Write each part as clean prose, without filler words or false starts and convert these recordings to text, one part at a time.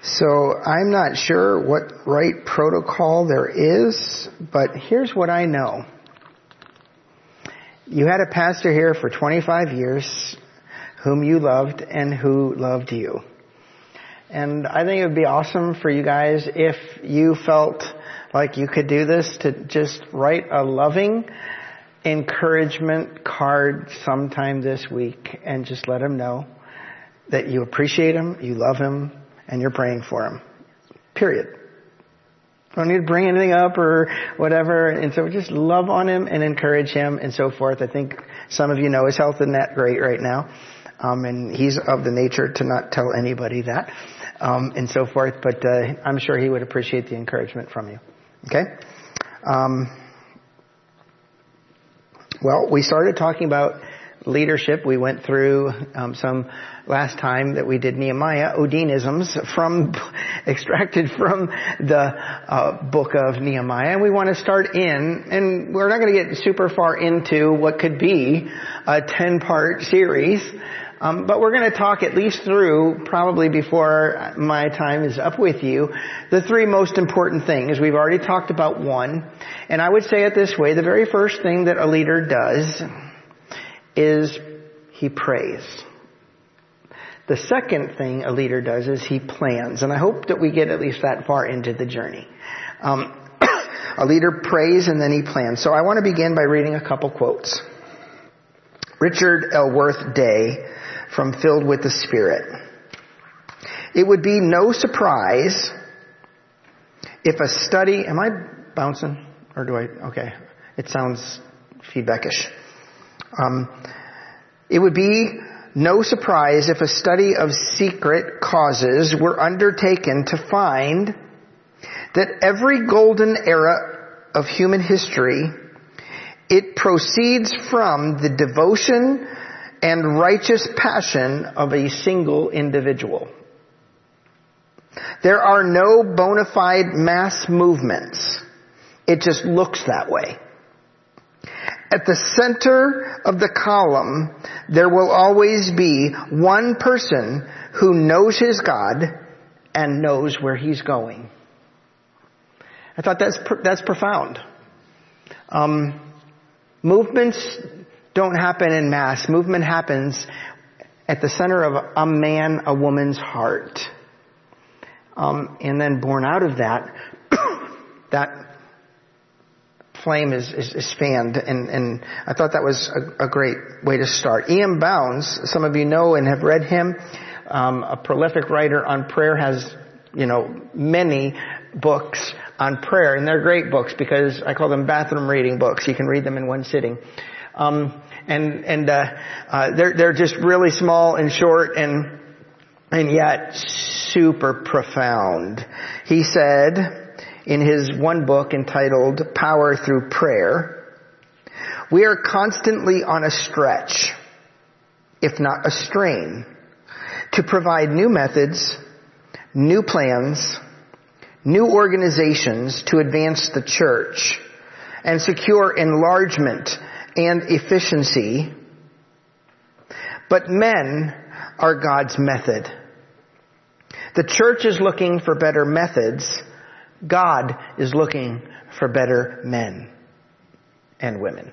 So I'm not sure what right protocol there is, but here's what I know. You had a pastor here for 25 years whom you loved and who loved you. And I think it would be awesome for you guys if you felt like you could do this, to just write a loving encouragement card sometime this week and just let him know that you appreciate him, you love him, and you're praying for him. Period. Don't need to bring anything up or whatever. And so just love on him and encourage him and so forth. I think some of you know his health isn't that great right now. And he's of the nature to not tell anybody that. And so forth. But I'm sure he would appreciate the encouragement from you. Okay? Well, we started talking about leadership. We went through some last time that we did Nehemiah, Odinisms extracted from the book of Nehemiah. And we want to start and we're not going to get super far into what could be a 10-part series. But we're going to talk at least through, probably before my time is up with you, the three most important things. We've already talked about one. And I would say it this way: the very first thing that a leader does is he prays. The second thing a leader does is he plans. And I hope that we get at least that far into the journey. A leader prays and then he plans. So I want to begin by reading a couple quotes. Richard Elworth Day from Filled with the Spirit. It would be no surprise if a study... Am I bouncing? Or do I... Okay. It sounds feedbackish. It would be no surprise if a study of secret causes were undertaken to find that every golden era of human history, it proceeds from the devotion and righteous passion of a single individual. There are no bona fide mass movements. It just looks that way. At the center of the column, there will always be one person who knows his God and knows where he's going. I thought that's profound. Movements don't happen in mass. Movement happens at the center of a man, a woman's heart. And then born out of that, that flame is fanned. And I thought that was a great way to start. E.M. Bounds, some of you know and have read him, a prolific writer on prayer, has, many books on prayer. And they're great books because I call them bathroom reading books. You can read them in one sitting. They're just really small and short and yet super profound. He said in his one book entitled Power Through Prayer, we are constantly on a stretch, if not a strain, to provide new methods, new plans, new organizations to advance the church and secure enlargement and efficiency. But men are God's method. The church is looking for better methods. God is looking for better men and women.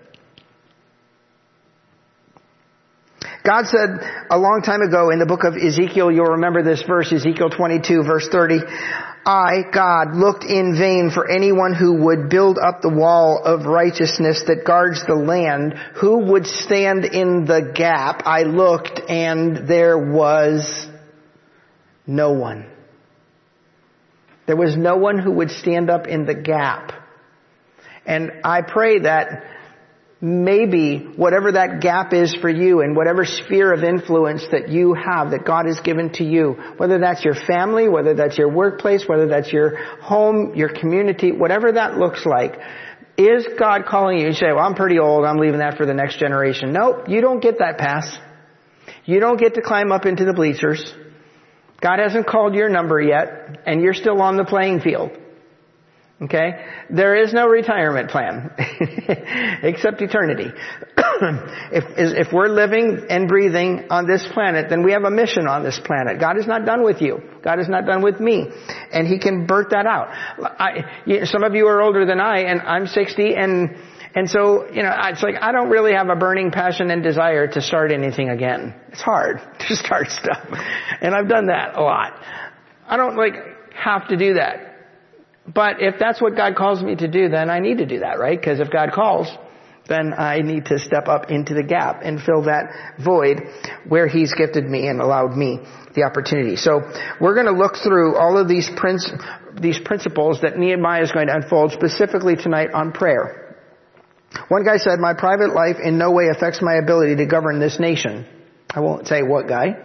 God said a long time ago in the book of Ezekiel, you'll remember this verse, Ezekiel 22, verse 30, I, God, looked in vain for anyone who would build up the wall of righteousness that guards the land, who would stand in the gap. I looked and there was no one. There was no one who would stand up in the gap. And I pray that maybe whatever that gap is for you and whatever sphere of influence that you have, that God has given to you, whether that's your family, whether that's your workplace, whether that's your home, your community, whatever that looks like, is God calling you? You say, well, I'm pretty old, I'm leaving that for the next generation. Nope, you don't get that pass. You don't get to climb up into the bleachers. God hasn't called your number yet, and you're still on the playing field. Okay? There is no retirement plan except eternity. If we're living and breathing on this planet, then we have a mission on this planet. God is not done with you. God is not done with me. And He can birth that out. Some of you are older than I, and I'm 60, and so, it's like I don't really have a burning passion and desire to start anything again. It's hard to start stuff. And I've done that a lot. I don't have to do that. But if that's what God calls me to do, then I need to do that, right? Because if God calls, then I need to step up into the gap and fill that void where He's gifted me and allowed me the opportunity. So we're going to look through all of these principles that Nehemiah is going to unfold specifically tonight on prayer. One guy said, my private life in no way affects my ability to govern this nation. I won't say what guy.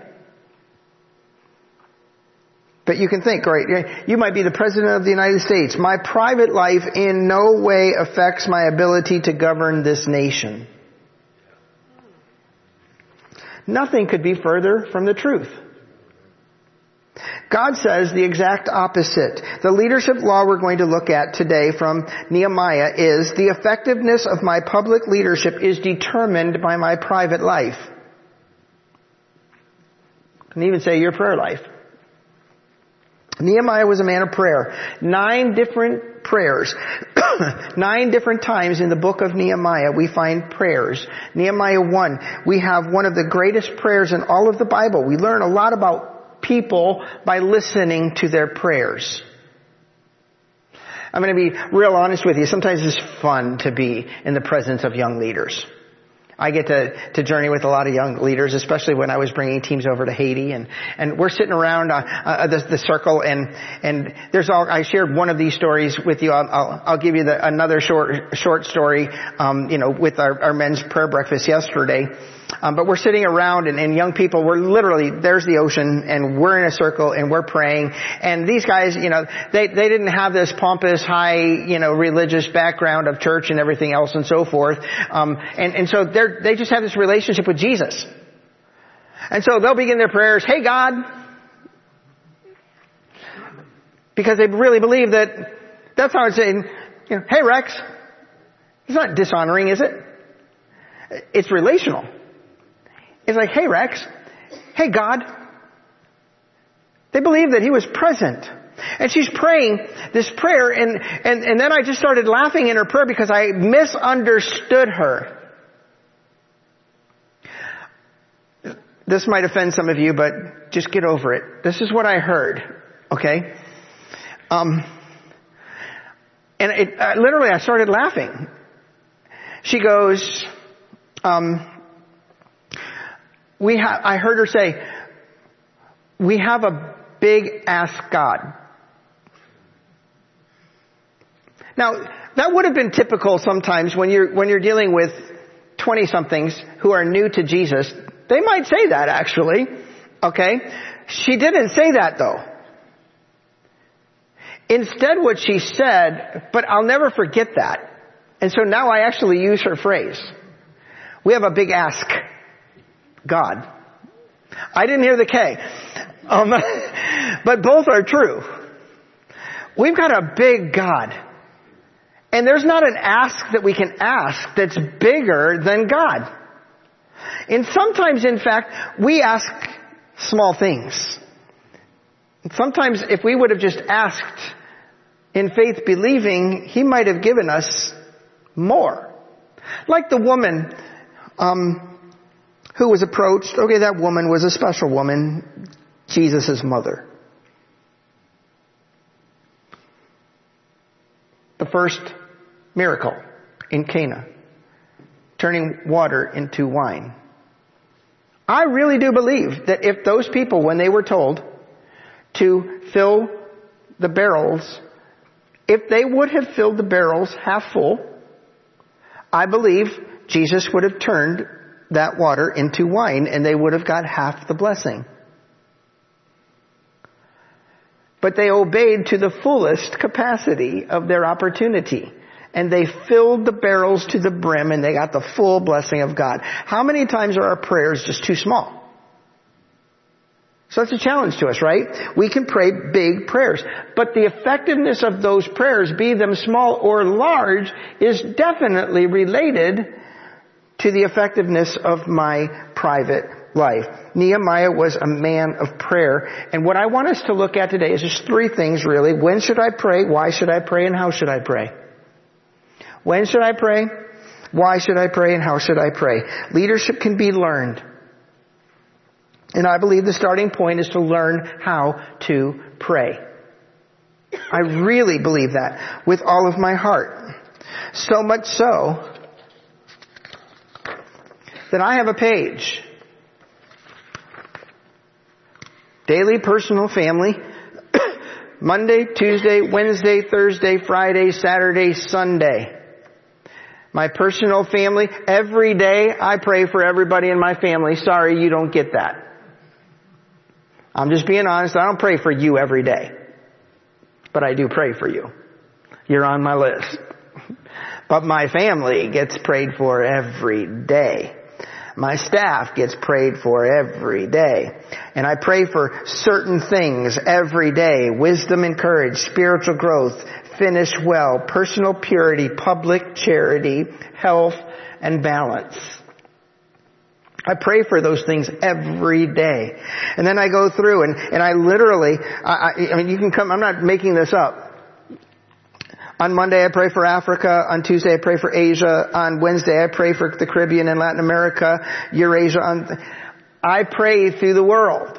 But you can think, right? You might be the President of the United States. My private life in no way affects my ability to govern this nation. Nothing could be further from the truth. God says the exact opposite. The leadership law we're going to look at today from Nehemiah is the effectiveness of my public leadership is determined by my private life. You can even say your prayer life. Nehemiah was a man of prayer. 9 different prayers. 9 different times in the book of Nehemiah we find prayers. Nehemiah 1, we have one of the greatest prayers in all of the Bible. We learn a lot about people by listening to their prayers. I'm going to be real honest with you. Sometimes it's fun to be in the presence of young leaders. I get to journey with a lot of young leaders, especially when I was bringing teams over to Haiti, and we're sitting around the circle, and there's all. I shared one of these stories with you. I'll give you another short story. With our men's prayer breakfast yesterday. But we're sitting around and young people, we're literally, there's the ocean and we're in a circle and we're praying. And these guys, they didn't have this pompous, high, religious background of church and everything else and so forth. And so they just have this relationship with Jesus. And so they'll begin their prayers, hey God, because they really believe that's how it's saying, hey Rex. It's not dishonoring, is it? It's relational. It's like, hey Rex, hey God. They believe that He was present. And she's praying this prayer and then I just started laughing in her prayer because I misunderstood her. This might offend some of you, but just get over it. This is what I heard. Okay? Literally I started laughing. She goes, I heard her say, we have a big ask God. Now, that would have been typical sometimes when you're dealing with 20-somethings who are new to Jesus. They might say that actually. Okay? She didn't say that though. Instead what she said, but I'll never forget that. And so now I actually use her phrase. We have a big ask God. I didn't hear the K. But both are true. We've got a big God. And there's not an ask that we can ask that's bigger than God. And sometimes, in fact, we ask small things. Sometimes if we would have just asked in faith believing, He might have given us more. Like the woman who was approached. Okay, that woman was a special woman, Jesus' mother. The first miracle in Cana, turning water into wine. I really do believe that if those people, when they were told to fill the barrels, if they would have filled the barrels half full, I believe Jesus would have turned that water into wine and they would have got half the blessing. But they obeyed to the fullest capacity of their opportunity. And they filled the barrels to the brim and they got the full blessing of God. How many times are our prayers just too small? So that's a challenge to us, right? We can pray big prayers. But the effectiveness of those prayers, be them small or large, is definitely related to the effectiveness of my private life. Nehemiah was a man of prayer. And what I want us to look at today is just three things really. When should I pray? Why should I pray? And how should I pray? When should I pray? Why should I pray? And how should I pray? Leadership can be learned. And I believe the starting point is to learn how to pray. I really believe that with all of my heart. So much so that I have a page. Daily, personal, family. Monday, Tuesday, Wednesday, Thursday, Friday, Saturday, Sunday. My personal family. Every day I pray for everybody in my family. Sorry, you don't get that. I'm just being honest. I don't pray for you every day. But I do pray for you. You're on my list. But my family gets prayed for every day. My staff gets prayed for every day. And I pray for certain things every day. Wisdom and courage, spiritual growth, finish well, personal purity, public charity, health, and balance. I pray for those things every day. And then I go through and I literally, I mean, you can come, I'm not making this up. On Monday I pray for Africa. On Tuesday I pray for Asia. On Wednesday I pray for the Caribbean and Latin America, Eurasia. I pray through the world.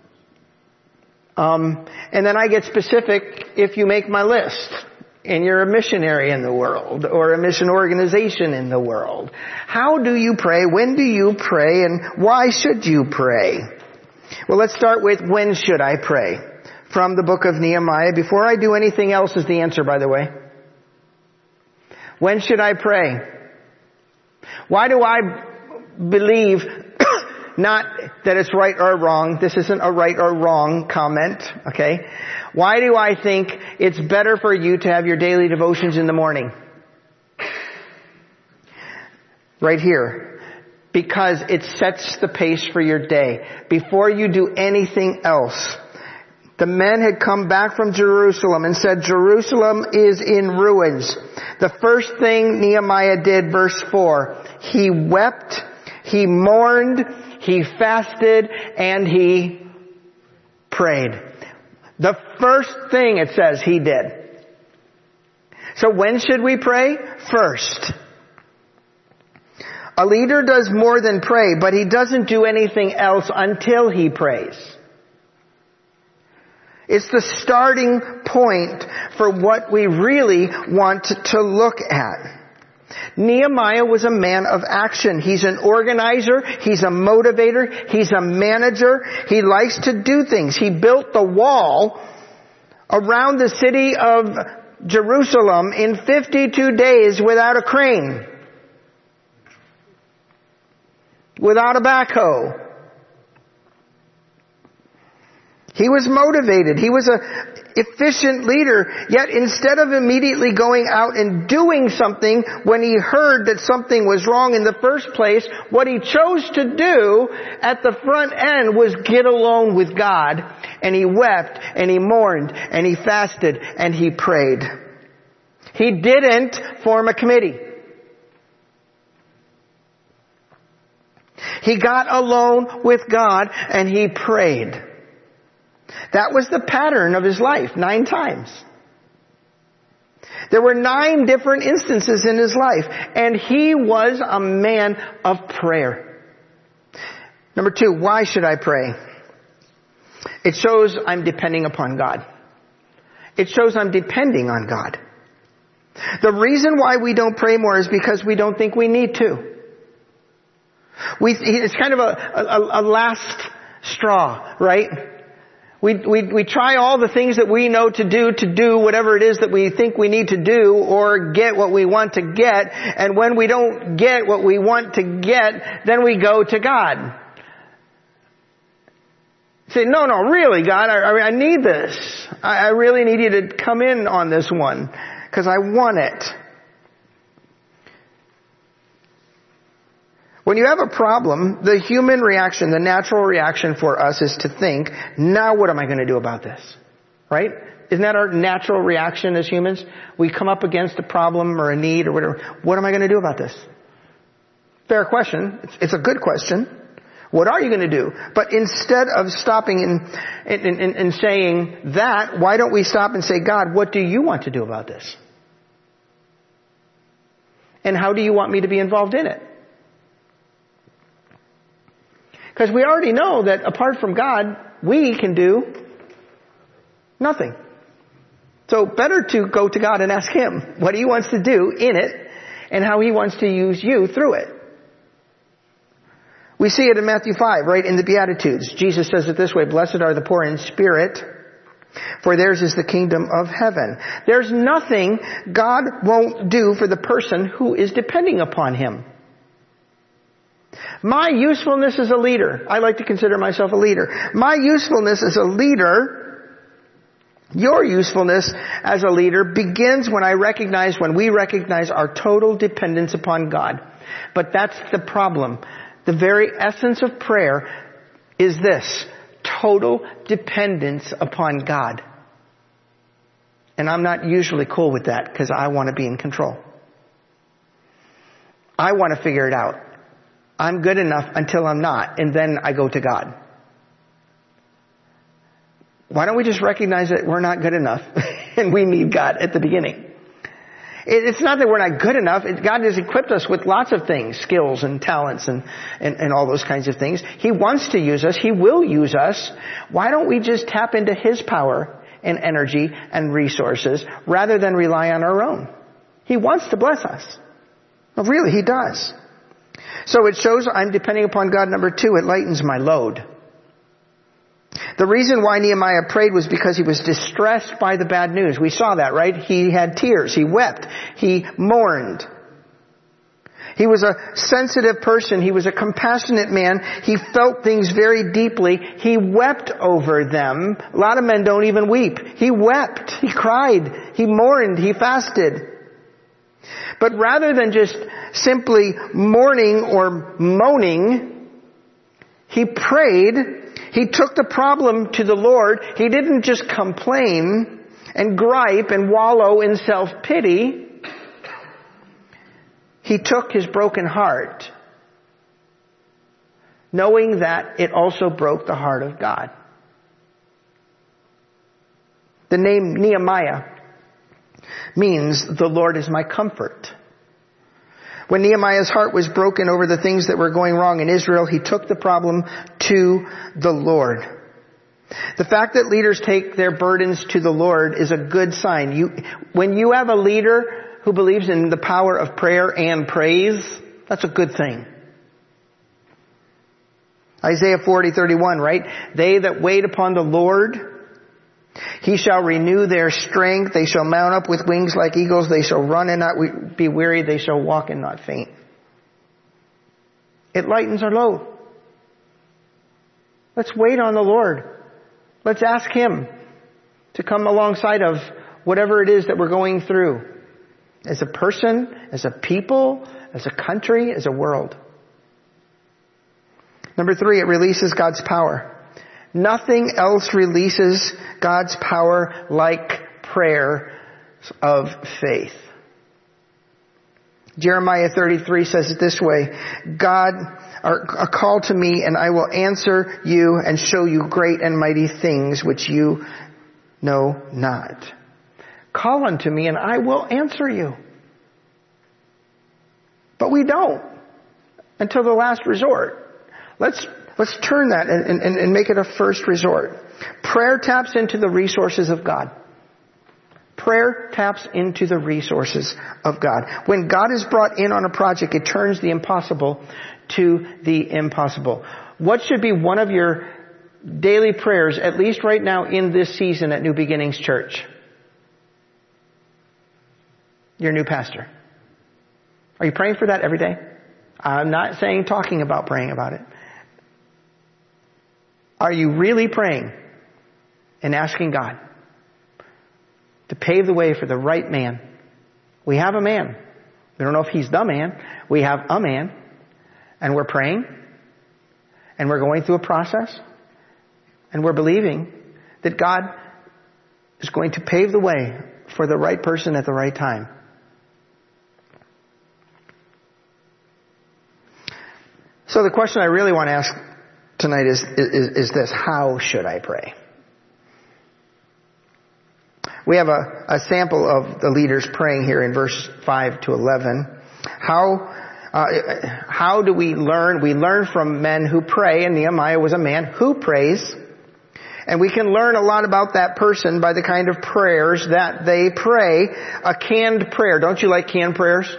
And then I get specific if you make my list. And you're a missionary in the world or a mission organization in the world. How do you pray? When do you pray? And why should you pray? Well, let's start with when should I pray? From the book of Nehemiah. Before I do anything else is the answer, by the way. When should I pray? Why do I believe not that it's right or wrong? This isn't a right or wrong comment, okay? Why do I think it's better for you to have your daily devotions in the morning? Right here. Because it sets the pace for your day. Before you do anything else. The men had come back from Jerusalem and said, Jerusalem is in ruins. The first thing Nehemiah did, verse 4, he wept, he mourned, he fasted, and he prayed. The first thing it says he did. So when should we pray? First. A leader does more than pray, but he doesn't do anything else until he prays. It's the starting point for what we really want to look at. Nehemiah was a man of action. He's an organizer. He's a motivator. He's a manager. He likes to do things. He built the wall around the city of Jerusalem in 52 days without a crane. Without a backhoe. He was motivated. He was an efficient leader. Yet instead of immediately going out and doing something when he heard that something was wrong in the first place, what he chose to do at the front end was get alone with God. And he wept and he mourned and he fasted and he prayed. He didn't form a committee. He got alone with God and he prayed. That was the pattern of his life, 9 times. There were 9 different instances in his life, and he was a man of prayer. Number 2, why should I pray? It shows I'm depending upon God. It shows I'm depending on God. The reason why we don't pray more is because we don't think we need to. It's kind of a last straw, right? We try all the things that we know to do whatever it is that we think we need to do or get what we want to get. And when we don't get what we want to get, then we go to God. Say, no, really, God, I need this. I really need you to come in on this one because I want it. When you have a problem, the human reaction, the natural reaction for us is to think, now what am I going to do about this? Right? Isn't that our natural reaction as humans? We come up against a problem or a need or whatever. What am I going to do about this? Fair question. It's a good question. What are you going to do? But instead of stopping and saying that, why don't we stop and say, God, what do you want to do about this? And how do you want me to be involved in it? Because we already know that apart from God, we can do nothing. So better to go to God and ask Him what He wants to do in it and how He wants to use you through it. We see it in Matthew 5, right, in the Beatitudes. Jesus says it this way, blessed are the poor in spirit, for theirs is the kingdom of heaven. There's nothing God won't do for the person who is depending upon Him. My usefulness as a leader, I like to consider myself a leader. My usefulness as a leader, your usefulness as a leader begins when we recognize our total dependence upon God. But that's the problem. The very essence of prayer is this, total dependence upon God. And I'm not usually cool with that because I want to be in control. I want to figure it out. I'm good enough until I'm not, and then I go to God. Why don't we just recognize that we're not good enough and we need God at the beginning? It's not that we're not good enough. God has equipped us with lots of things, skills and talents and all those kinds of things. He wants to use us. He will use us. Why don't we just tap into His power and energy and resources rather than rely on our own? He wants to bless us. Well, really, He does. So it shows I'm depending upon God. Number 2, it lightens my load. The reason why Nehemiah prayed was because he was distressed by the bad news. We saw that, right? He had tears. He wept. He mourned. He was a sensitive person. He was a compassionate man. He felt things very deeply. He wept over them. A lot of men don't even weep. He wept. He cried. He mourned. He fasted. But rather than just simply mourning or moaning, he prayed. He took the problem to the Lord. He didn't just complain and gripe and wallow in self-pity. He took his broken heart, knowing that it also broke the heart of God. The name Nehemiah means the Lord is my comfort. When Nehemiah's heart was broken over the things that were going wrong in Israel, he took the problem to the Lord. The fact that leaders take their burdens to the Lord is a good sign. When you have a leader who believes in the power of prayer and praise, that's a good thing. Isaiah 40:31, right? They that wait upon the Lord, He shall renew their strength. They shall mount up with wings like eagles. They shall run and not be weary. They shall walk and not faint. It lightens our load. Let's wait on the Lord. Let's ask Him to come alongside of whatever it is that we're going through. As a person, as a people, as a country, as a world. Number 3, it releases God's power. Nothing else releases God's power like prayer of faith. Jeremiah 33 says it this way, God, call to me and I will answer you and show you great and mighty things which you know not. Call unto me and I will answer you. But we don't until the last resort. Let's turn that and make it a first resort. Prayer taps into the resources of God. Prayer taps into the resources of God. When God is brought in on a project, it turns the impossible to the impossible. What should be one of your daily prayers, at least right now in this season at New Beginnings Church? Your new pastor. Are you praying for that every day? I'm not saying talking about praying about it. Are you really praying and asking God to pave the way for the right man? We have a man. We don't know if he's the man. We have a man And we're praying. And we're going through a process. And we're believing that God is going to pave the way for the right person at the right time. So the question I really want to ask tonight is this: how should I pray? We have a sample of the leaders praying here in verse 5 to 11. How do we learn? We learn from men who pray, and Nehemiah was a man who prays. And we can learn a lot about that person by the kind of prayers that they pray. A canned prayer. Don't you like canned prayers?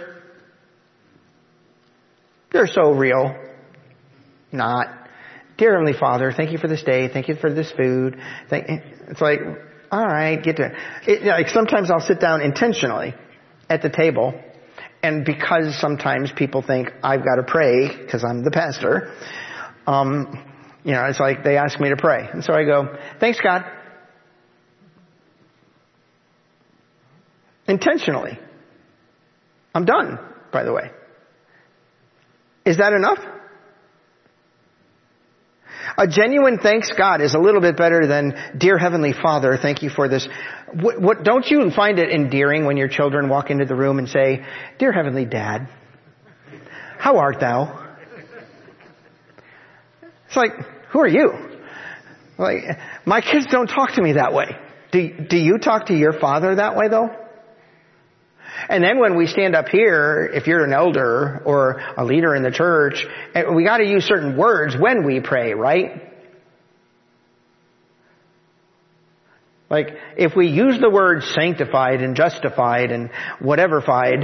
They're so real. Not. Dear Heavenly Father, thank you for this day. Thank you for this food. It's like, all right, get to it. Like sometimes I'll sit down intentionally at the table, and because sometimes people think I've got to pray because I'm the pastor, it's like they ask me to pray. And so I go, thanks God. Intentionally. I'm done, by the way. Is that enough? A genuine thanks God is a little bit better than, Dear Heavenly Father, thank you for this. What don't you find it endearing when your children walk into the room and say, Dear Heavenly Dad, how art thou? It's like, who are you? Like, my kids don't talk to me that way. Do you talk to your father that way though? And then when we stand up here, if you're an elder or a leader in the church, we got to use certain words when we pray, right? Like, if we use the words sanctified and justified and whatever-fied,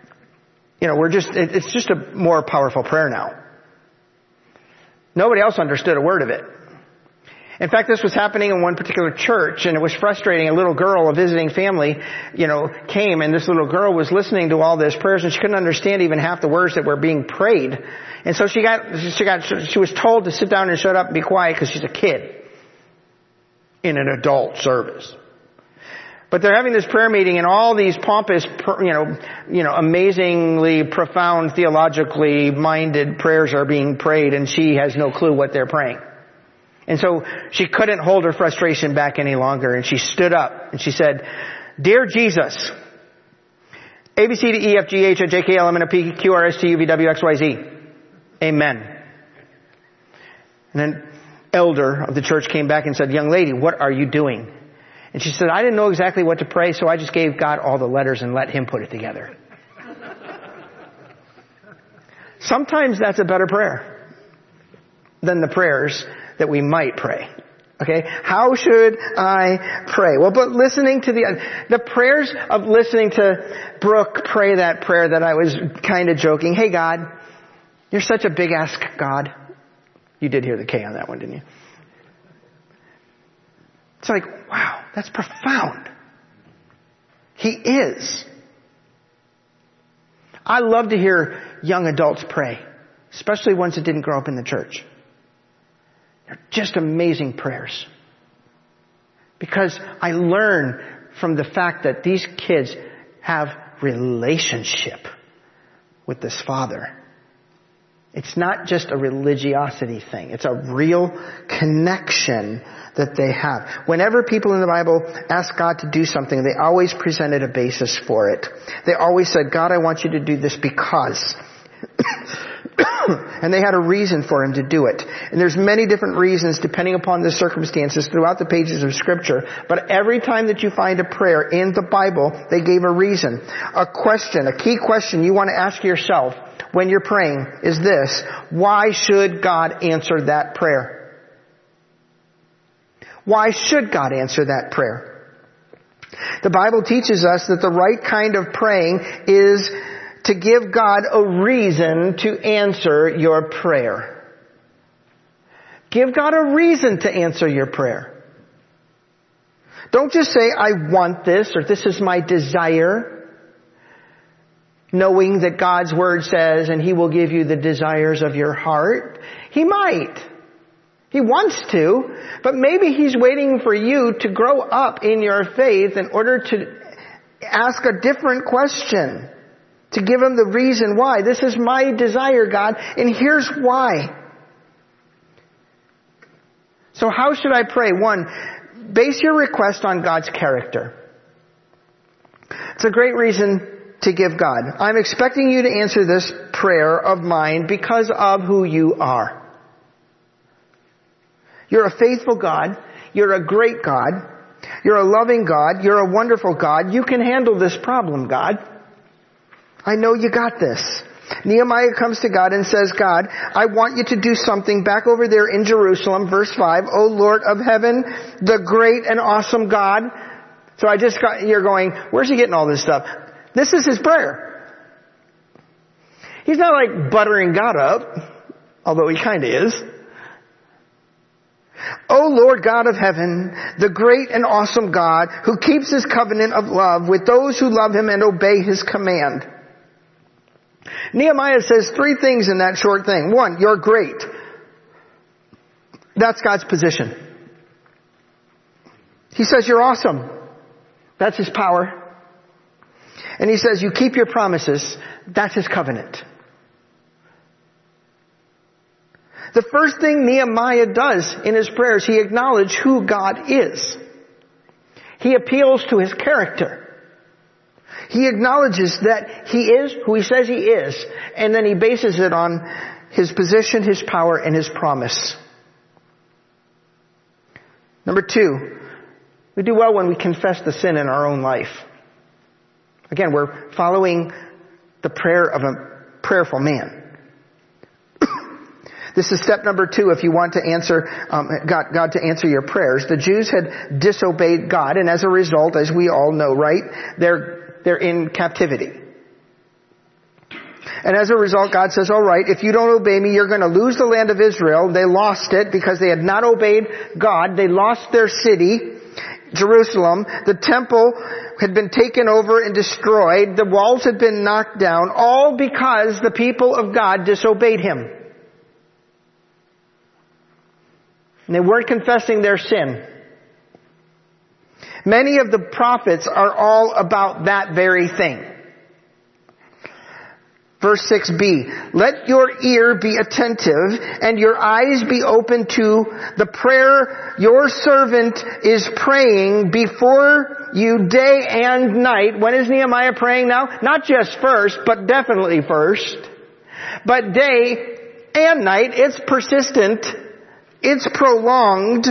it's just a more powerful prayer now. Nobody else understood a word of it. In fact, this was happening in one particular church, and it was frustrating. A little girl, a visiting family, came, and this little girl was listening to all these prayers, and she couldn't understand even half the words that were being prayed. And so she was told to sit down and shut up and be quiet because she's a kid in an adult service. But they're having this prayer meeting, and all these pompous, amazingly profound, theologically minded prayers are being prayed, and she has no clue what they're praying. And so she couldn't hold her frustration back any longer, and she stood up and she said, Dear Jesus, A, B, C, D, E, F, G, H, I, J, K, L, M, N, O, P, Q, R, S, T, U, V, W, X, Y, Z. Amen. And then elder of the church came back and said, Young lady, what are you doing? And she said, I didn't know exactly what to pray, so I just gave God all the letters and let Him put it together. Sometimes that's a better prayer than the prayers that we might pray. Okay? How should I pray? Well, but listening to the prayers of listening to Brooke pray that prayer that I was kind of joking. Hey God, you're such a big ass God. You did hear the K on that one, didn't you? It's like, wow, that's profound. He is. I love to hear young adults pray, especially ones that didn't grow up in the church. They're just amazing prayers. Because I learn from the fact that these kids have relationship with this Father. It's not just a religiosity thing. It's a real connection that they have. Whenever people in the Bible ask God to do something, they always presented a basis for it. They always said, God, I want you to do this because... And they had a reason for Him to do it. And there's many different reasons depending upon the circumstances throughout the pages of Scripture. But every time that you find a prayer in the Bible, they gave a reason. A question, a key question you want to ask yourself when you're praying is this: why should God answer that prayer? Why should God answer that prayer? The Bible teaches us that the right kind of praying is to give God a reason to answer your prayer. Give God a reason to answer your prayer. Don't just say, I want this, or this is my desire, knowing that God's Word says, and He will give you the desires of your heart. He might. He wants to, but maybe He's waiting for you to grow up in your faith in order to ask a different question. To give him the reason why. This is my desire, God, and here's why. So how should I pray? 1, base your request on God's character. It's a great reason to give God. I'm expecting you to answer this prayer of mine because of who you are. You're a faithful God. You're a great God. You're a loving God. You're a wonderful God. You can handle this problem, God. I know you got this. Nehemiah comes to God and says, God, I want you to do something back over there in Jerusalem, verse 5, O Lord of heaven, the great and awesome God. So you're going, where's he getting all this stuff? This is his prayer. He's not like buttering God up, although he kind of is. O Lord God of heaven, the great and awesome God who keeps his covenant of love with those who love him and obey his command. Nehemiah says 3 things in that short thing. 1, you're great. That's God's position. He says you're awesome. That's his power. And he says you keep your promises. That's his covenant. The first thing Nehemiah does in his prayers, he acknowledges who God is. He appeals to his character. He acknowledges that he is who he says he is, and then he bases it on his position, his power, and his promise. Number 2, we do well when we confess the sin in our own life. Again, we're following the prayer of a prayerful man. This is step number 2 if you want to answer God to answer your prayers. The Jews had disobeyed God, and as a result, as we all know, right, they're in captivity. And as a result, God says, all right, if you don't obey me, you're going to lose the land of Israel. They lost it because they had not obeyed God. They lost their city, Jerusalem. The temple had been taken over and destroyed. The walls had been knocked down, all because the people of God disobeyed him. And they weren't confessing their sin. Many of the prophets are all about that very thing. Verse 6b, let your ear be attentive and your eyes be open to the prayer your servant is praying before you day and night. When is Nehemiah praying now? Not just first, but definitely first. But day and night, it's persistent. It's prolonged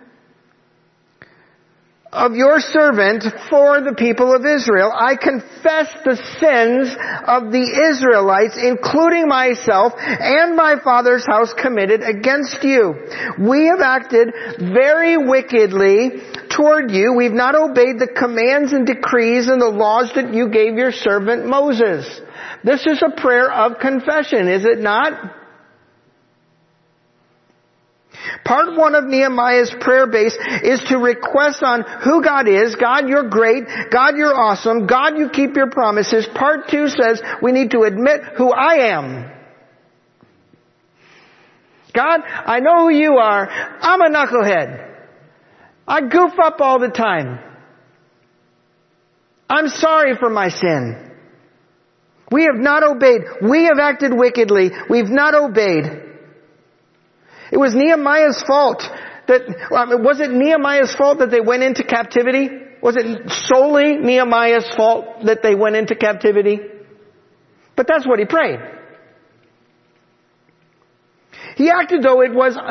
of your servant for the people of Israel. I confess the sins of the Israelites, including myself and my father's house, committed against you. We have acted very wickedly toward you. We've not obeyed the commands and decrees and the laws that you gave your servant Moses. This is a prayer of confession, is it not? Part 1 of Nehemiah's prayer base is to request on who God is. God, you're great. God, you're awesome. God, you keep your promises. Part 2 says we need to admit who I am. God, I know who you are. I'm a knucklehead. I goof up all the time. I'm sorry for my sin. We have not obeyed. We have acted wickedly. We've not obeyed. It was Nehemiah's fault was it Nehemiah's fault that they went into captivity? Was it solely Nehemiah's fault that they went into captivity? But that's what he prayed. He acted though it was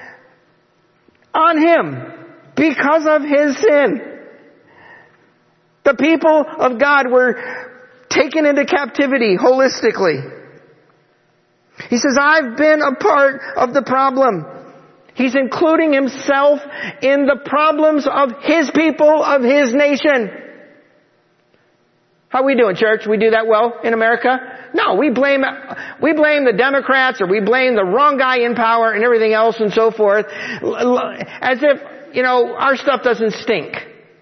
on him because of his sin. The people of God were taken into captivity holistically. He says, I've been a part of the problem. He's including himself in the problems of his people, of his nation. How are we doing, church? We do that well in America? No, we blame the Democrats, or we blame the wrong guy in power and everything else and so forth, as if, our stuff doesn't stink.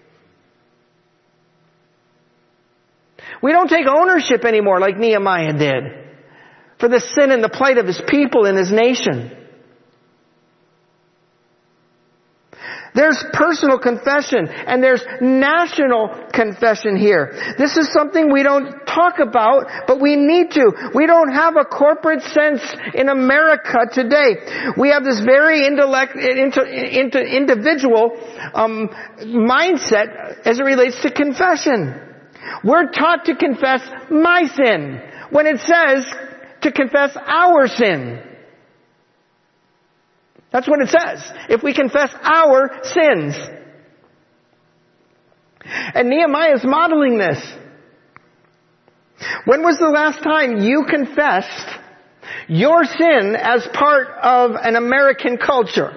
We don't take ownership anymore like Nehemiah did for the sin and the plight of his people and his nation. There's personal confession and there's national confession here. This is something we don't talk about, but we need to. We don't have a corporate sense in America today. We have this very individual mindset as it relates to confession. We're taught to confess my sin when it says to confess our sin. That's what it says. If we confess our sins. And Nehemiah is modeling this. When was the last time you confessed your sin as part of an American culture?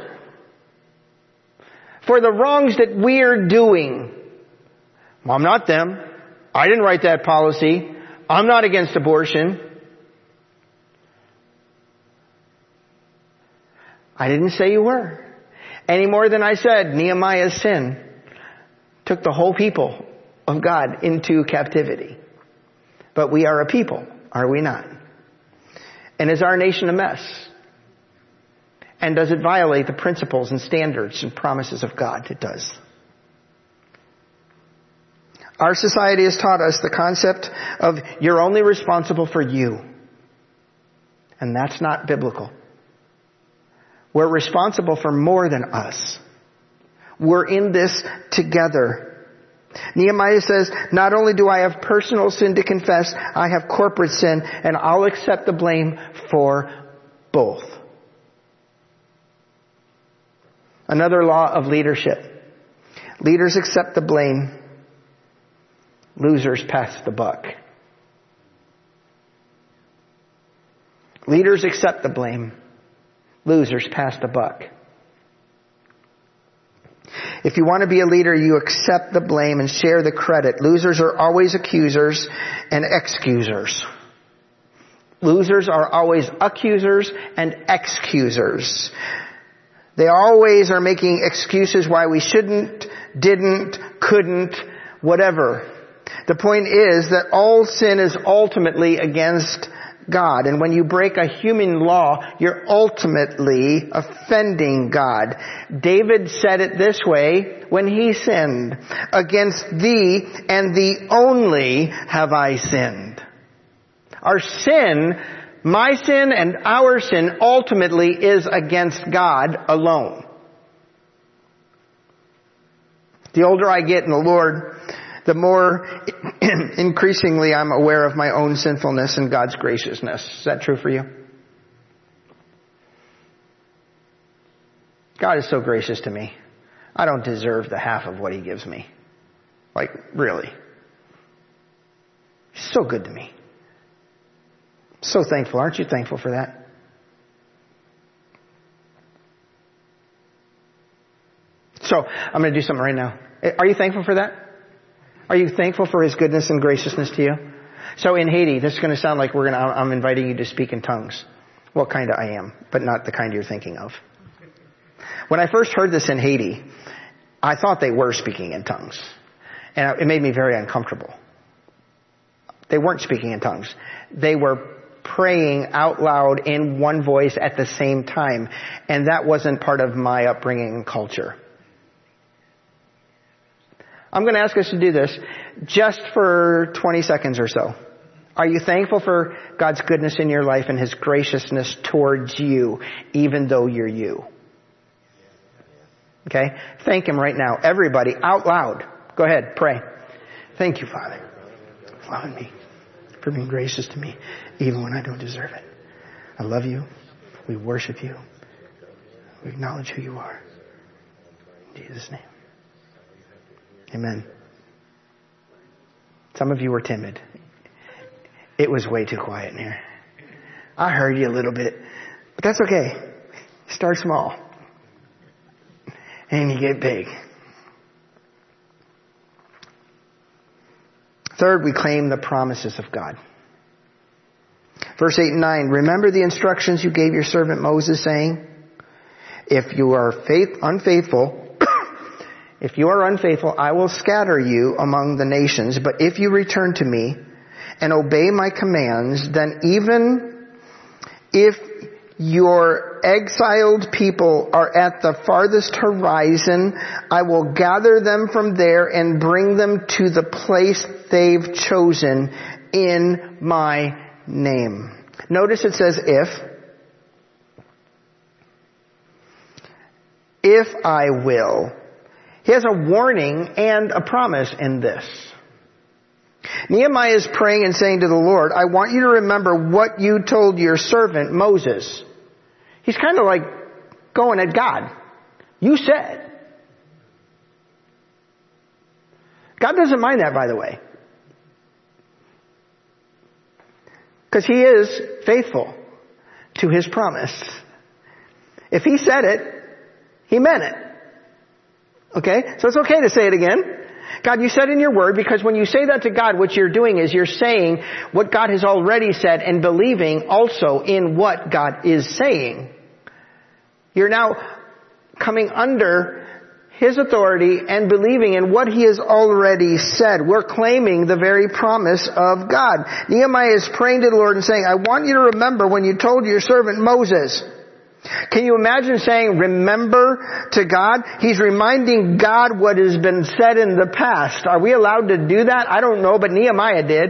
For the wrongs that we're doing. Well, I'm not them. I didn't write that policy. I'm not against abortion. I didn't say you were. Any more than I said Nehemiah's sin took the whole people of God into captivity. But we are a people, are we not? And is our nation a mess? And does it violate the principles and standards and promises of God? It does. Our society has taught us the concept of you're only responsible for you. And that's not biblical. We're responsible for more than us. We're in this together. Nehemiah says, not only do I have personal sin to confess, I have corporate sin, and I'll accept the blame for both. Another law of leadership. Leaders accept the blame. Losers pass the buck. Leaders accept the blame. Losers pass the buck. If you want to be a leader, you accept the blame and share the credit. Losers are always accusers and excusers. Losers are always accusers and excusers. They always are making excuses why we shouldn't, didn't, couldn't, whatever. The point is that all sin is ultimately against God. And when you break a human law, you're ultimately offending God. David said it this way when he sinned. Against thee and thee only have I sinned. Our sin, my sin and our sin ultimately is against God alone. The older I get in the Lord, the more increasingly I'm aware of my own sinfulness and God's graciousness. Is that true for you? God is so gracious to me. I don't deserve the half of what He gives me. Like, really. He's so good to me. So thankful. Aren't you thankful for that? So, I'm going to do something right now. Are you thankful for that? Are you thankful for His goodness and graciousness to you? So in Haiti, this is going to sound like I'm inviting you to speak in tongues. Well, kind of I am, but not the kind you're thinking of. When I first heard this in Haiti, I thought they were speaking in tongues. And it made me very uncomfortable. They weren't speaking in tongues. They were praying out loud in one voice at the same time. And that wasn't part of my upbringing and culture. I'm going to ask us to do this just for 20 seconds or so. Are you thankful for God's goodness in your life and His graciousness towards you, even though you're you? Okay? Thank Him right now. Everybody, out loud. Go ahead, pray. Thank you, Father, for loving me, for being gracious to me, even when I don't deserve it. I love you. We worship you. We acknowledge who you are. In Jesus' name. Amen. Some of you were timid. It was way too quiet in here. I heard you a little bit, but that's okay. Start small. And you get big. Third, we claim the promises of God. Verse 8 and 9, remember the instructions you gave your servant Moses, saying, if you are unfaithful, I will scatter you among the nations. But if you return to me and obey my commands, then even if Your exiled people are at the farthest horizon. I will gather them from there and bring them to the place they've chosen in my name. Notice it says if. If I will. He has a warning and a promise in this. Nehemiah is praying and saying to the Lord, I want you to remember what you told your servant Moses. He's kind of like going at God. You said. God doesn't mind that, by the way. Because He is faithful to His promise. If He said it, He meant it. Okay? So it's okay to say it again. God, you said in your word, because when you say that to God, what you're doing is you're saying what God has already said and believing also in what God is saying. You're now coming under His authority and believing in what He has already said. We're claiming the very promise of God. Nehemiah is praying to the Lord and saying, I want you to remember when you told your servant Moses. Can you imagine saying remember to God? He's reminding God what has been said in the past. Are we allowed to do that? I don't know, but Nehemiah did.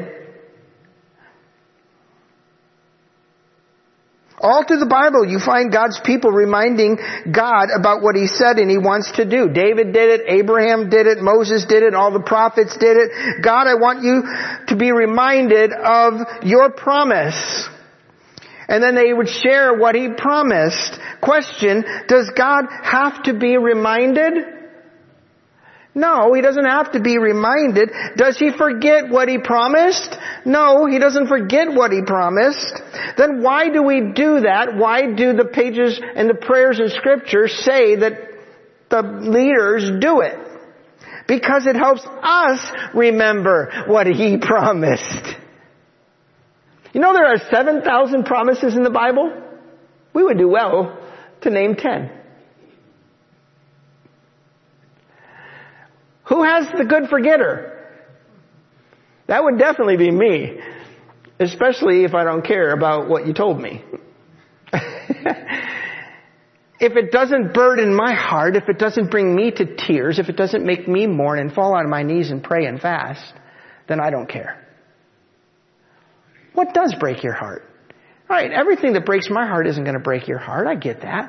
All through the Bible, you find God's people reminding God about what He said and He wants to do. David did it, Abraham did it, Moses did it, all the prophets did it. God, I want you to be reminded of your promise. And then they would share what He promised. Question, does God have to be reminded? No, He doesn't have to be reminded. Does He forget what He promised? No, He doesn't forget what He promised. Then why do we do that? Why do the pages and the prayers in Scripture say that the leaders do it? Because it helps us remember what He promised. You know there are 7,000 promises in the Bible? We would do well to name 10. Who has the good forgetter? That would definitely be me. Especially if I don't care about what you told me. If it doesn't burden my heart, if it doesn't bring me to tears, if it doesn't make me mourn and fall on my knees and pray and fast, then I don't care. What does break your heart? All right, everything that breaks my heart isn't going to break your heart. I get that.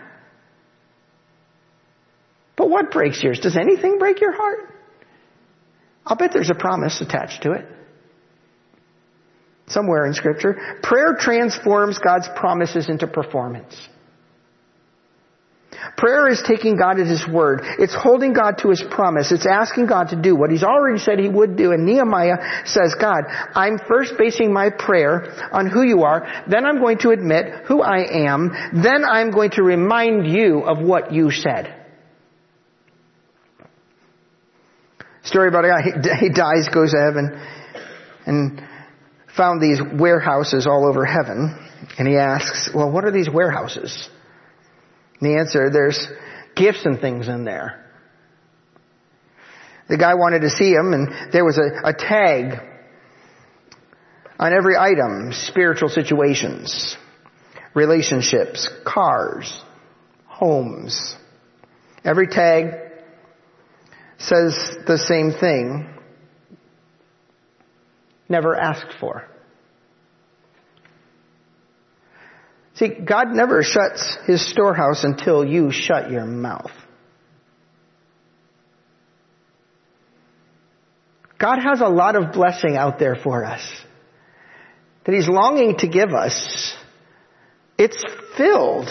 But what breaks yours? Does anything break your heart? I'll bet there's a promise attached to it. Somewhere in Scripture. Prayer transforms God's promises into performance. Prayer is taking God at His word. It's holding God to His promise. It's asking God to do what He's already said He would do. And Nehemiah says, God, I'm first basing my prayer on who you are. Then I'm going to admit who I am. Then I'm going to remind you of what you said. Story about a guy, he dies, goes to heaven, and found these warehouses all over heaven. And he asks, well, what are these warehouses? And the answer, there's gifts and things in there. The guy wanted to see them, and there was a tag on every item. Spiritual situations, relationships, cars, homes. Every tag says the same thing. Never asked for. See, God never shuts His storehouse until you shut your mouth. God has a lot of blessing out there for us that He's longing to give us. It's filled.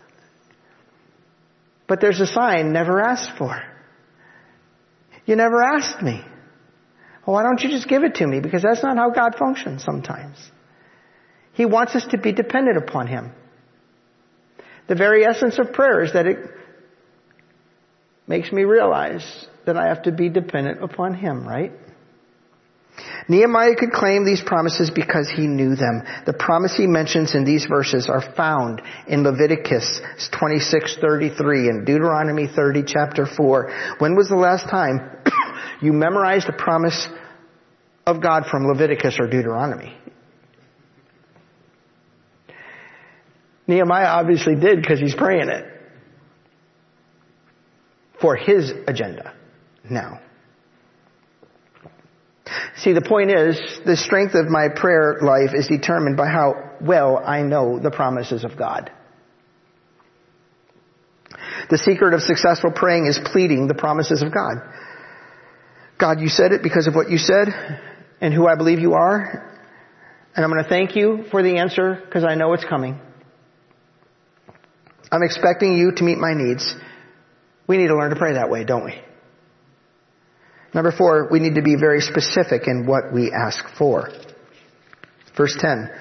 But there's a sign, never asked for. You never asked me. Well, why don't you just give it to me? Because that's not how God functions sometimes. He wants us to be dependent upon Him. The very essence of prayer is that it makes me realize that I have to be dependent upon Him, right? Nehemiah could claim these promises because he knew them. The promise he mentions in these verses are found in Leviticus 26:33 and Deuteronomy 30, chapter 4. When was the last time you memorized a promise of God from Leviticus or Deuteronomy? Nehemiah obviously did because he's praying it for his agenda now. See, the point is, the strength of my prayer life is determined by how well I know the promises of God. The secret of successful praying is pleading the promises of God. God, you said it because of what you said and who I believe you are. And I'm going to thank you for the answer because I know it's coming. I'm expecting you to meet my needs. We need to learn to pray that way, don't we? Number 4, we need to be very specific in what we ask for. Verse 10.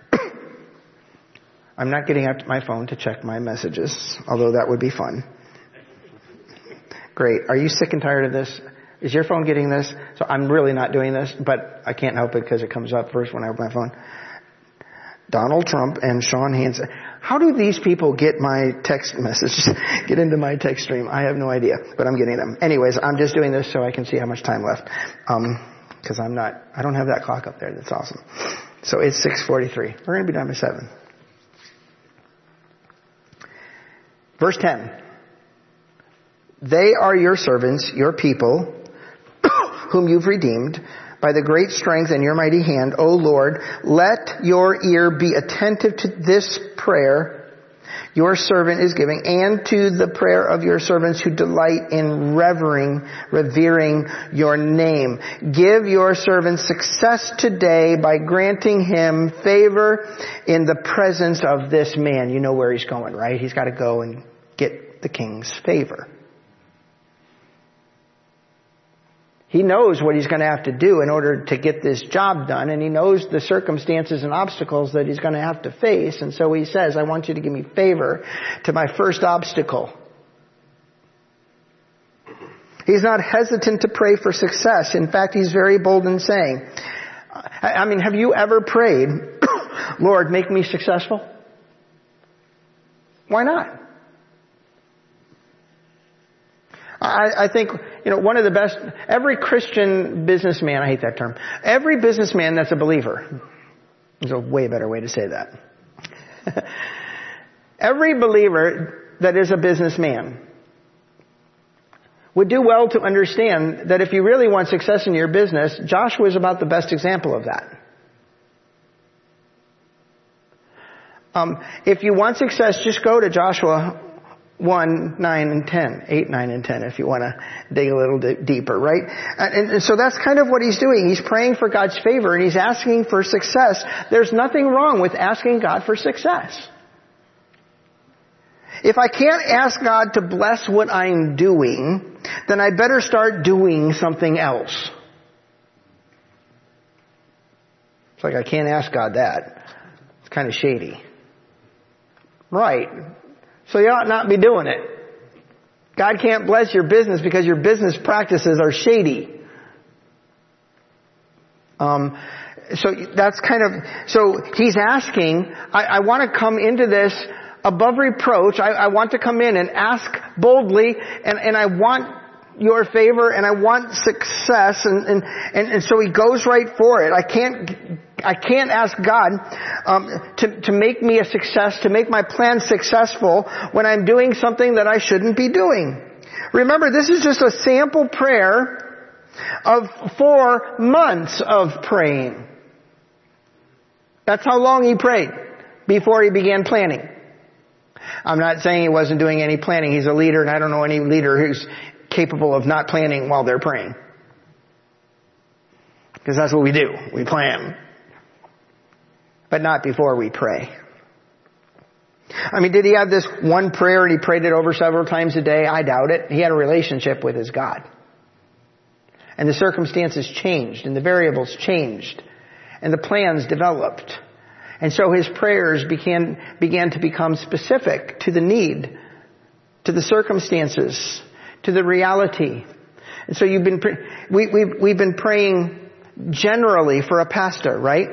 I'm not getting out my phone to check my messages, although that would be fun. Great. Are you sick and tired of this? Is your phone getting this? So I'm really not doing this, but I can't help it because it comes up first when I open my phone. Donald Trump and Sean Hansen. How do these people get my text messages, get into my text stream? I have no idea, but I'm getting them. Anyways, I'm just doing this so I can see how much time left. Because I don't have that clock up there. That's awesome. So it's 6:43. We're going to be done by 7. Verse 10. They are your servants, your people, whom you've redeemed by the great strength and your mighty hand. O Lord, let your ear be attentive to this prayer your servant is giving, and to the prayer of your servants who delight in revering your name. Give your servant success today by granting him favor in the presence of this man. You know where he's going, right? He's got to go and get the king's favor. He knows what he's going to have to do in order to get this job done, and he knows the circumstances and obstacles that he's going to have to face. And so he says, I want you to give me favor to my first obstacle. He's not hesitant to pray for success. In fact, he's very bold in saying, have you ever prayed, Lord, make me successful? Why not? I think, one of the best, every Christian businessman, I hate that term, every businessman that's a believer, there's a way better way to say that. Every believer that is a businessman would do well to understand that if you really want success in your business, Joshua is about the best example of that. If you want success, just go to Joshua 1, 9, and 10. 8, 9, and 10 if you want to dig a little deeper, right? And so that's kind of what he's doing. He's praying for God's favor and he's asking for success. There's nothing wrong with asking God for success. If I can't ask God to bless what I'm doing, then I better start doing something else. It's like I can't ask God that. It's kind of shady. Right. So you ought not be doing it. God can't bless your business because your business practices are shady. So that's so he's asking, I want to come into this above reproach. I want to come in and ask boldly, and I want your favor, and I want success, and so he goes right for it. I can't ask God to make me a success, to make my plan successful when I'm doing something that I shouldn't be doing. Remember, this is just a sample prayer of 4 months of praying. That's how long he prayed before he began planning. I'm not saying he wasn't doing any planning. He's a leader, and I don't know any leader who's capable of not planning while they're praying. Because that's what we do. We plan. But not before we pray. Did he have this one prayer and he prayed it over several times a day? I doubt it. He had a relationship with his God. And the circumstances changed, and the variables changed, and the plans developed. And so his prayers began to become specific to the need, to the circumstances, to the reality. And so we've been praying generally for a pastor, right?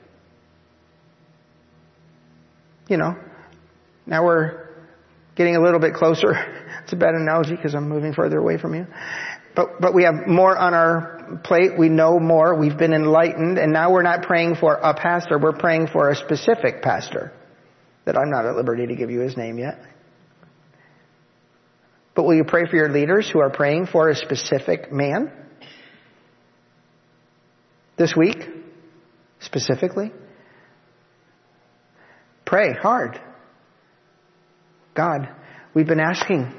Now we're getting a little bit closer. It's a bad analogy because I'm moving further away from you. But we have more on our plate. We know more. We've been enlightened. And now we're not praying for a pastor. We're praying for a specific pastor. that I'm not at liberty to give you his name yet. But will you pray for your leaders who are praying for a specific man? This week, specifically? Pray hard. God, we've been asking.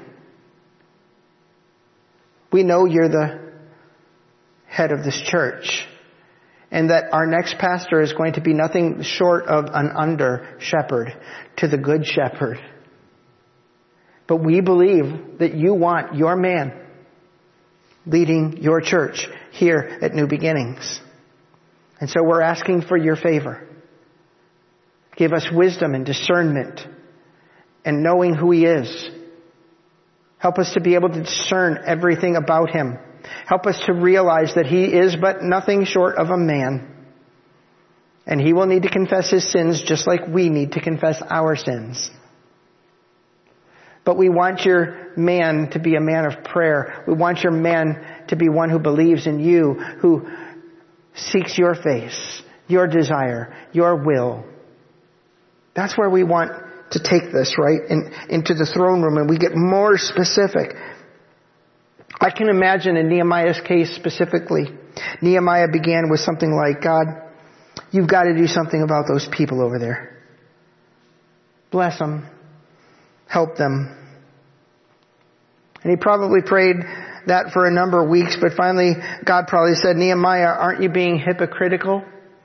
We know you're the head of this church, and that our next pastor is going to be nothing short of an under shepherd to the good shepherd. But we believe that you want your man leading your church here at New Beginnings. And so we're asking for your favor. Give us wisdom and discernment and knowing who he is. Help us to be able to discern everything about him. Help us to realize that he is but nothing short of a man. And he will need to confess his sins just like we need to confess our sins. But we want your man to be a man of prayer. We want your man to be one who believes in you, who seeks your face, your desire, your will. That's where we want to take this, right? Into the throne room, and we get more specific. I can imagine in Nehemiah's case specifically, Nehemiah began with something like, God, you've got to do something about those people over there. Bless them. Help them. And he probably prayed that for a number of weeks, but finally God probably said, Nehemiah, aren't you being hypocritical?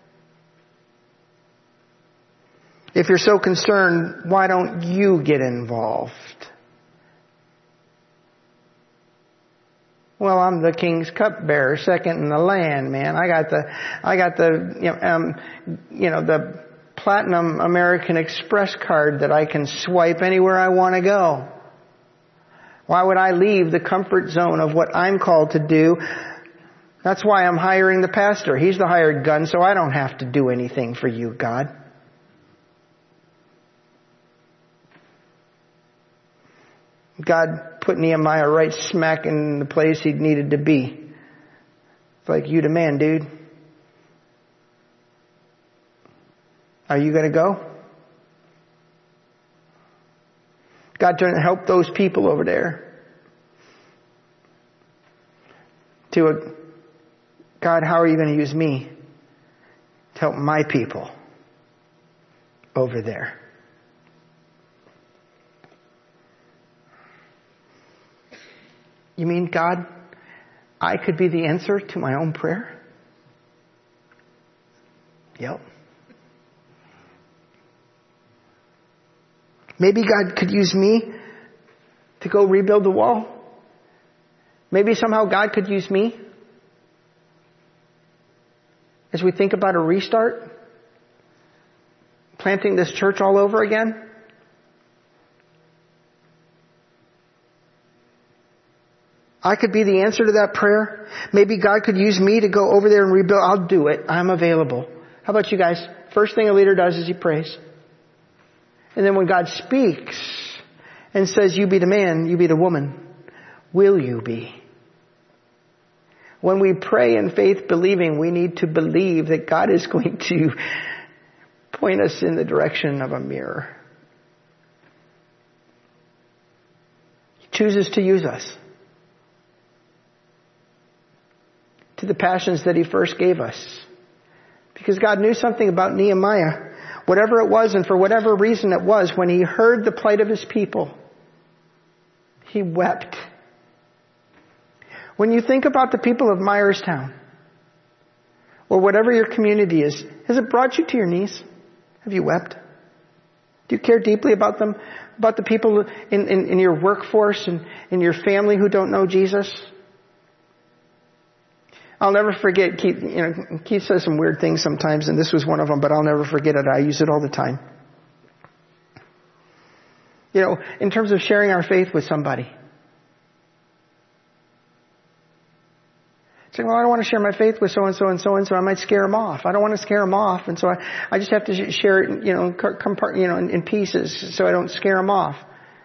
If you're so concerned, why don't you get involved? Well, I'm the king's cupbearer, second in the land, man. I got the the Platinum American Express card that I can swipe anywhere I want to go. Why would I leave the comfort zone of what I'm called to do? That's why I'm hiring the pastor. He's the hired gun, so I don't have to do anything for you, God. God put Nehemiah right smack in the place he needed to be. It's like, you the man, dude. Are you going to go? God, to help those people over there. God, how are you going to use me to help my people over there? You mean, God, I could be the answer to my own prayer? Yep. Maybe God could use me to go rebuild the wall. Maybe somehow God could use me as we think about a restart, planting this church all over again. I could be the answer to that prayer. Maybe God could use me to go over there and rebuild. I'll do it. I'm available. How about you guys? First thing a leader does is he prays. And then when God speaks and says, you be the man, you be the woman, will you be? When we pray in faith believing, we need to believe that God is going to point us in the direction of a mirror. He chooses to use us to the passions that he first gave us. Because God knew something about Nehemiah. Whatever it was, and for whatever reason it was, when he heard the plight of his people, he wept. When you think about the people of Myerstown, or whatever your community is, has it brought you to your knees? Have you wept? Do you care deeply about them? About the people in your workforce and in your family who don't know Jesus? I'll never forget, Keith says some weird things sometimes, and this was one of them, but I'll never forget it. I use it all the time. In terms of sharing our faith with somebody. Saying, well, I don't want to share my faith with so-and-so and so-and-so. I might scare them off. I don't want to scare them off, and so I just have to share it, in pieces so I don't scare them off.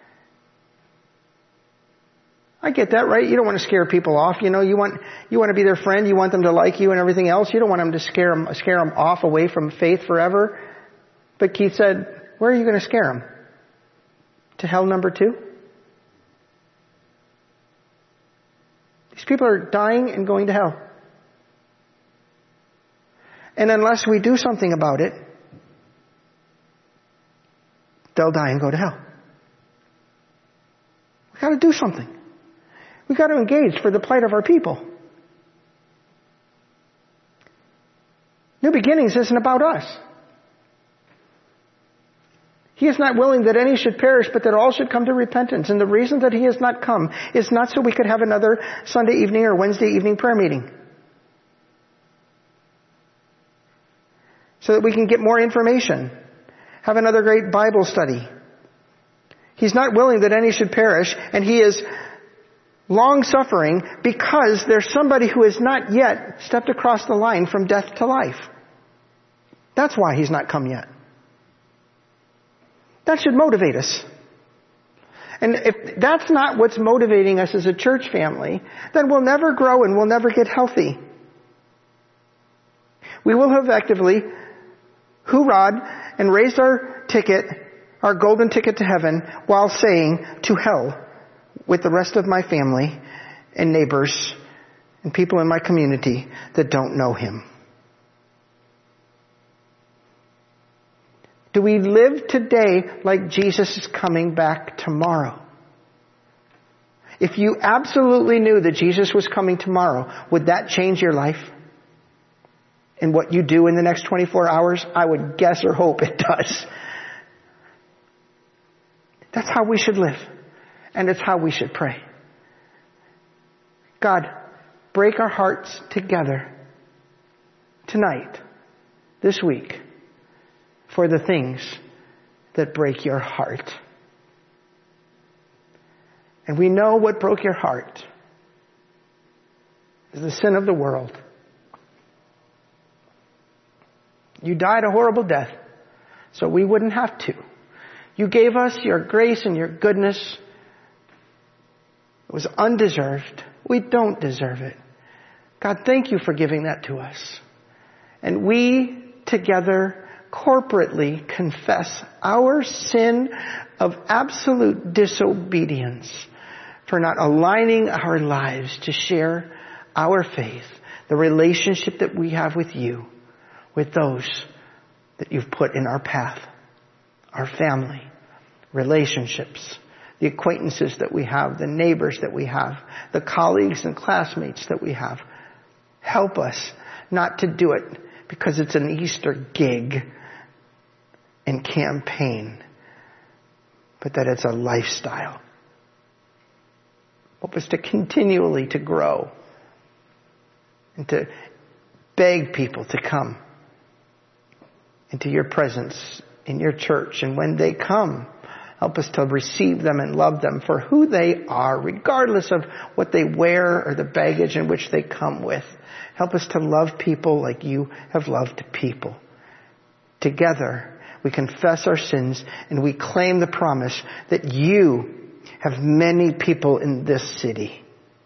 I get that, right? You don't want to scare people off. You want to be their friend. You want them to like you and everything else. You don't want them to scare them off away from faith forever. But Keith said, where are you going to scare them? To hell number 2? These people are dying and going to hell. And unless we do something about it, they'll die and go to hell. We've got to do something. We've got to engage for the plight of our people. New Beginnings isn't about us. He is not willing that any should perish, but that all should come to repentance. And the reason that He has not come is not so we could have another Sunday evening or Wednesday evening prayer meeting. So that we can get more information. Have another great Bible study. He's not willing that any should perish, and He is long-suffering because there's somebody who has not yet stepped across the line from death to life. That's why He's not come yet. That should motivate us. And if that's not what's motivating us as a church family, then we'll never grow and we'll never get healthy. We will have actively hoorahd and raised our ticket, our golden ticket to heaven, while saying, to hell with the rest of my family and neighbors and people in my community that don't know Him. Do we live today like Jesus is coming back tomorrow? If you absolutely knew that Jesus was coming tomorrow, would that change your life? And what you do in the next 24 hours? I would guess or hope it does. That's how we should live. And it's how we should pray. God, break our hearts together tonight, this week, for the things that break your heart. And we know what broke your heart is the sin of the world. You died a horrible death so we wouldn't have to. You gave us your grace and your goodness. It was undeserved. We don't deserve it. God, thank you for giving that to us. And we together corporately confess our sin of absolute disobedience for not aligning our lives to share our faith, the relationship that we have with you, with those that you've put in our path, our family, relationships, the acquaintances that we have, the neighbors that we have, the colleagues and classmates that we have. Help us not to do it because it's an Easter gig and campaign, but that it's a lifestyle. Help us to continually to grow and to beg people to come into your presence in your church. And when they come, help us to receive them and love them for who they are, regardless of what they wear or the baggage in which they come with. Help us to love people like you have loved people. Together, we confess our sins and we claim the promise that you have many people in this city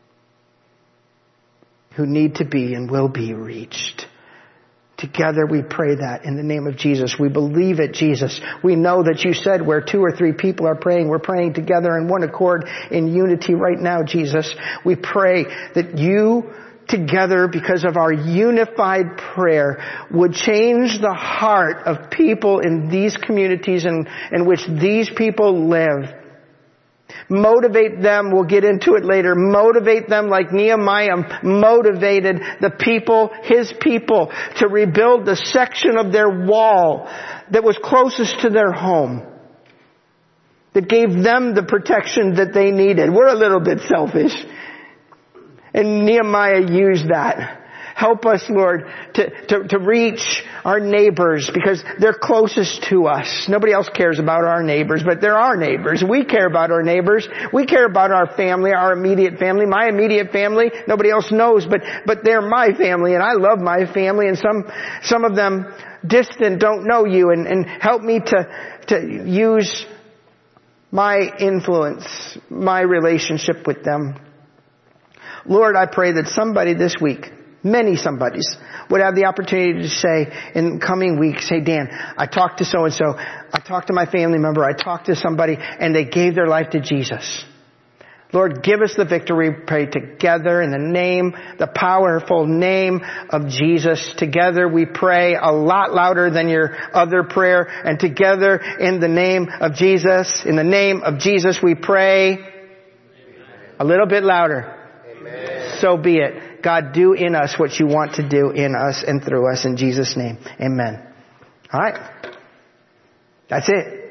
who need to be and will be reached. Together we pray that in the name of Jesus. We believe it, Jesus. We know that you said where 2 or 3 people are praying, we're praying together in one accord in unity right now, Jesus. We pray that you together, because of our unified prayer, would change the heart of people in these communities in which these people live. Motivate them, we'll get into it later, motivate them like Nehemiah motivated the people, his people, to rebuild the section of their wall that was closest to their home, that gave them the protection that they needed. We're a little bit selfish. And Nehemiah used that. Help us, Lord, to reach our neighbors because they're closest to us. Nobody else cares about our neighbors, but they're our neighbors. We care about our neighbors. We care about our family, our immediate family. My immediate family, nobody else knows, but they're my family, and I love my family, and some of them distant don't know you, and help me to use my influence, my relationship with them. Lord, I pray that somebody this week Many somebodies would have the opportunity to say in coming weeks, hey Dan, I talked to so-and-so, I talked to my family member, I talked to somebody, and they gave their life to Jesus. Lord, give us the victory, we pray together in the name, the powerful name of Jesus. Together we pray a lot louder than your other prayer, and together in the name of Jesus, in the name of Jesus we pray a little bit louder. Amen. So be it. God, do in us what you want to do in us and through us in Jesus' name. Amen. All right. That's it.